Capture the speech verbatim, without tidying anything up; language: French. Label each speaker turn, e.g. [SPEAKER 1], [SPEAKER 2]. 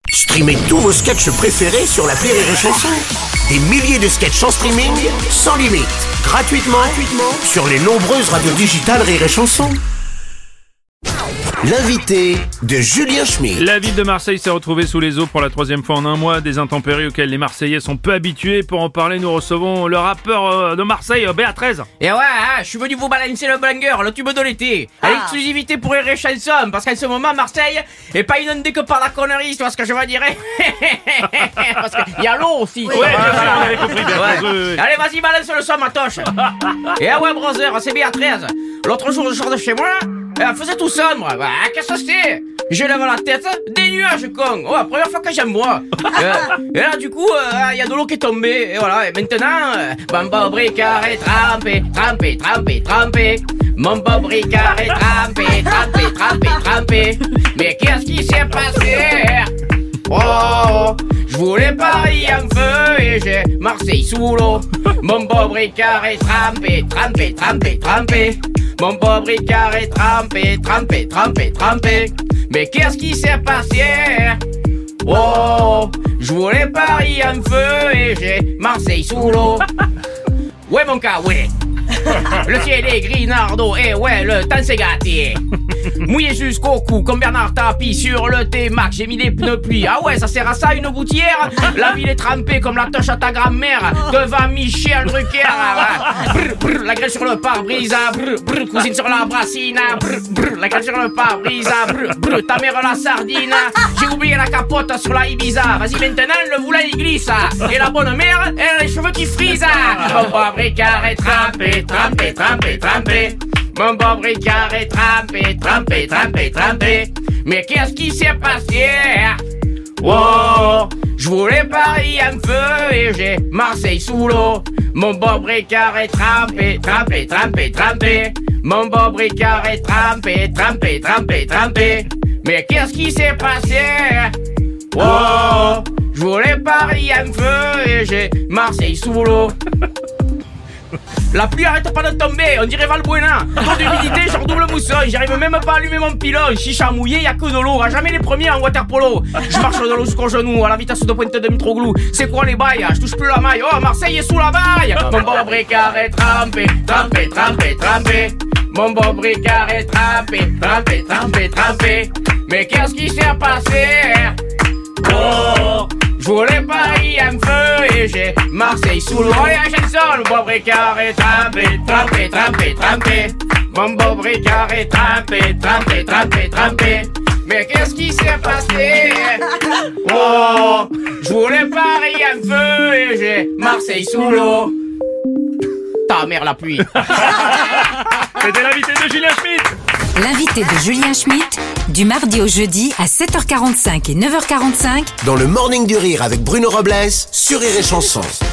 [SPEAKER 1] Streamez tous vos sketchs préférés sur l'appli Rire et Chanson. Des milliers de sketchs en streaming, sans limite, gratuitement, gratuitement sur les nombreuses radios digitales Rire et Chanson. L'invité de Julien Schmitt.
[SPEAKER 2] La ville de Marseille s'est retrouvée sous les eaux pour la troisième fois en un mois, des intempéries auxquelles les Marseillais sont peu habitués. Pour en parler, nous recevons le rappeur de Marseille, B A treize.
[SPEAKER 3] Et ouais, hein, je suis venu vous balancer le banger, le tube de l'été, à ah. l'exclusivité pour Rire et Chanson, parce qu'en ce moment, Marseille est pas inondée que par la connerie, tu vois ce que je veux dire. Parce qu'il y a l'eau aussi.
[SPEAKER 2] Oui, ouais, voilà, on avait compris. Bien
[SPEAKER 3] ouais.
[SPEAKER 2] oui, oui.
[SPEAKER 3] Allez, vas-y, balance le son, ma toche. Et ah ouais, brother, c'est B A treize. L'autre jour, je sors de chez moi, elle faisait tout sombre. Ah, qu'est-ce que c'est? Je lève la tête, des nuages, con. Oh, la première fois que j'aime moi. euh, et là, du coup, il euh, y a de l'eau qui est tombée. Et voilà, et maintenant, euh, mon Bob Ricard est trempé, trempé, trempé, trempé. Mon Bob Ricard est trempé, trempé, trempé, trempé. Mais qu'est-ce qui s'est passé? Oh, je voulais Paris en feu et j'ai Marseille sous l'eau. Mon Bob Ricard est trempé, trempé, trempé, trempé. Mon Bob Ricard est trempé, trempé, trempé, trempé. Mais qu'est-ce qui s'est passé? Oh, je voulais Paris en feu et j'ai Marseille sous l'eau. Ouais mon gars, ouais. Le ciel est gris, Nardo, et ouais, le temps s'est gâté. Mouillé jusqu'au cou, comme Bernard Tapie sur le T-Mac, j'ai mis des pneus pluie. Ah ouais, ça sert à ça une gouttière? La ville est trempée comme la touche à ta grand-mère devant Michel Drucker. Brr, brr, la grêle sur le pare-brise, brr, brr, cousine sur la brassine, brr, brr, la grêle sur le pare-brise, brr, brr, ta mère la sardine. J'ai oublié la capote sur la Ibiza. Vas-y maintenant, le volant il glisse. Et la bonne mère, elle a les cheveux qui frisent. Mon Bob Ricard est trempé, trempé, trempé, trempé. Mon Bob Ricard est trempé, trempé, trempé, trempé. Mais qu'est-ce qui s'est passé? Oh, je voulais Paris en feu et j'ai Marseille sous l'eau. Mon Bob Ricard est trempé, trempé, trempé, trempé. Mon Bob Ricard est trempé, trempé, trempé, trempé. Mais qu'est-ce qui s'est passé? Oh, je voulais Paris en feu et j'ai Marseille sous l'eau. La pluie arrête pas de tomber, on dirait Valbuena. Trop d'humidité, genre double mousson. J'arrive même pas à allumer mon pilon. Chicha mouillé, y'a que de l'eau. À jamais les premiers en waterpolo. Je marche de l'eau jusqu'au genou, à la vitesse de pointe de Mitroglou. C'est quoi les bails? Je touche plus la maille. Oh, Marseille est sous la baille. Mon Bob Ricard est trempé, trempé, trempé, trempé. Mon Bob Ricard est trempé, trempé, trempé, trempé. Mais qu'est-ce qui s'est passé? Oh, je voulais Paris en feu et j'ai Marseille sous l'eau. Allez, la chanson, le Bob Ricard est trempé, trempé, trempé, trempé. Mon Bob Ricard est trempé, trempé, trempé, trempé. Mais qu'est-ce qui s'est passé? Oh, je voulais Paris en feu et j'ai Marseille sous l'eau. Ta mère la pluie.
[SPEAKER 2] C'était l'invité de Julien Schmitt.
[SPEAKER 4] L'invité de Julien Schmitt, du mardi au jeudi à sept heures quarante-cinq et neuf heures quarante-cinq
[SPEAKER 1] dans le Morning du Rire avec Bruno Robles sur Rire et Chanson.